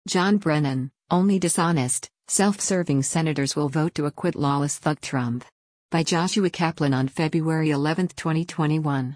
John Brennan, only dishonest, self-serving senators will vote to acquit lawless thug Trump. By Joshua Kaplan on February 11, 2021.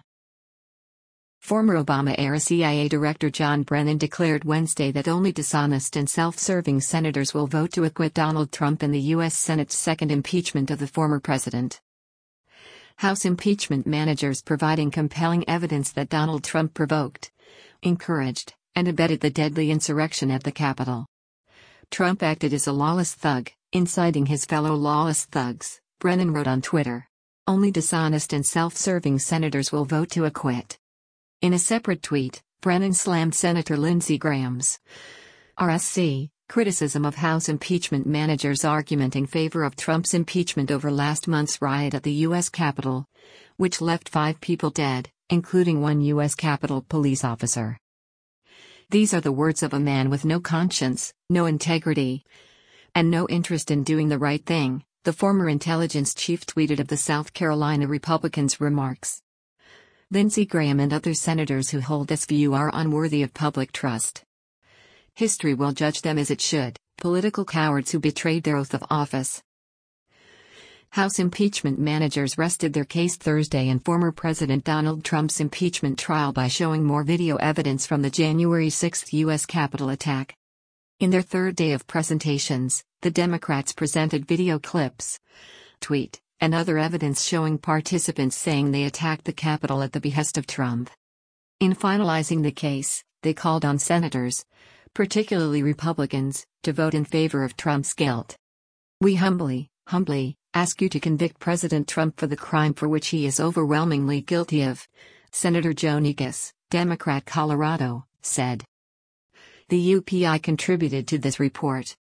Former Obama-era CIA Director John Brennan declared Wednesday that only dishonest and self-serving senators will vote to acquit Donald Trump in the U.S. Senate's second impeachment of the former president. House impeachment managers providing compelling evidence that Donald Trump provoked, encouraged, and abetted the deadly insurrection at the Capitol. Trump acted as a lawless thug, inciting his fellow lawless thugs, Brennan wrote on Twitter. Only dishonest and self-serving senators will vote to acquit. In a separate tweet, Brennan slammed Senator Lindsey Graham's RSC criticism of House impeachment managers' argument in favor of Trump's impeachment over last month's riot at the U.S. Capitol, which left 5 people dead, including 1 U.S. Capitol police officer. These are the words of a man with no conscience, no integrity, and no interest in doing the right thing, the former intelligence chief tweeted of the South Carolina Republicans' remarks. Lindsey Graham and other senators who hold this view are unworthy of public trust. History will judge them as it should, political cowards who betrayed their oath of office. House impeachment managers rested their case Thursday in former President Donald Trump's impeachment trial by showing more video evidence from the January 6 U.S. Capitol attack. In their third day of presentations, the Democrats presented video clips, tweet, and other evidence showing participants saying they attacked the Capitol at the behest of Trump. In finalizing the case, they called on senators, particularly Republicans, to vote in favor of Trump's guilt. "We humbly ask you to convict President Trump for the crime for which he is overwhelmingly guilty of," Senator Joe Negus, Democrat Colorado, said. The UPI contributed to this report.